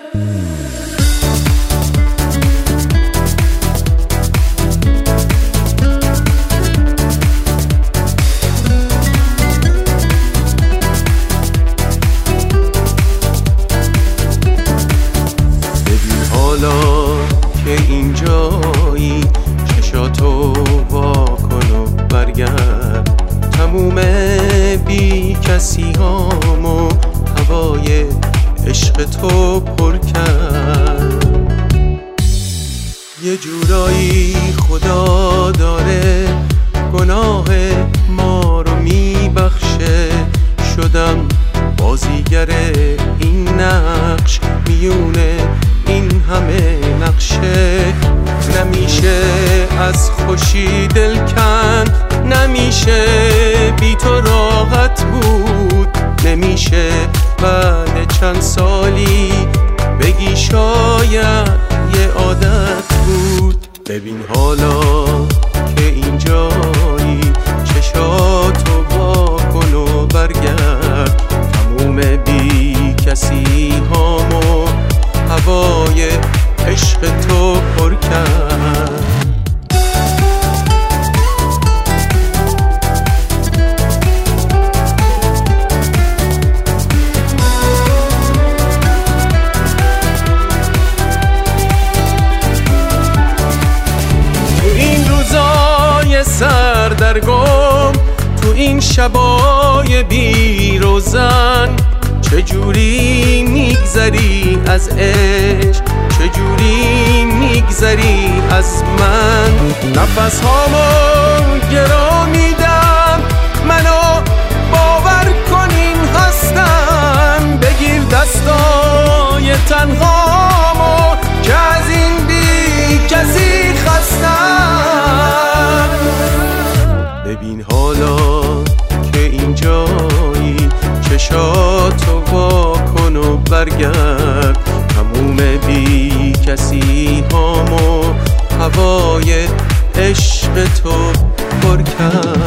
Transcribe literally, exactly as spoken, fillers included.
حالا که اینجایی چشاتو وا کن و برگرد، تموم بی کسی هامو هوای عشق تو پر کرد. یه جورایی خدا داره گناه ما رو میبخشه، شدم بازیگر این نقش میونه این همه نقشه. نمیشه از خوشی دل کند، نمیشه بی تو راحت بود، نمیشه بعد چند سالی بگی شاید یه عادت بود. ببین حالا که اینجایی چشاتو وا کن و برگرد، تموم بی کسی هامو هوای عشق تو پر کرد. تو این روزای سردرگم، تو این شبای بی روزن، چجوری میگذری از عشق، چجوری میگذری از من. نفس هامو گرا میدم، منو باور کن این هستم. بگیر دستای تنهامو که از این بی کسی خستم. ببین حالا که اینجایی چشاتو وا کن و برگرد، تموم بی کسی هامو هوای عشق تو پر کرد.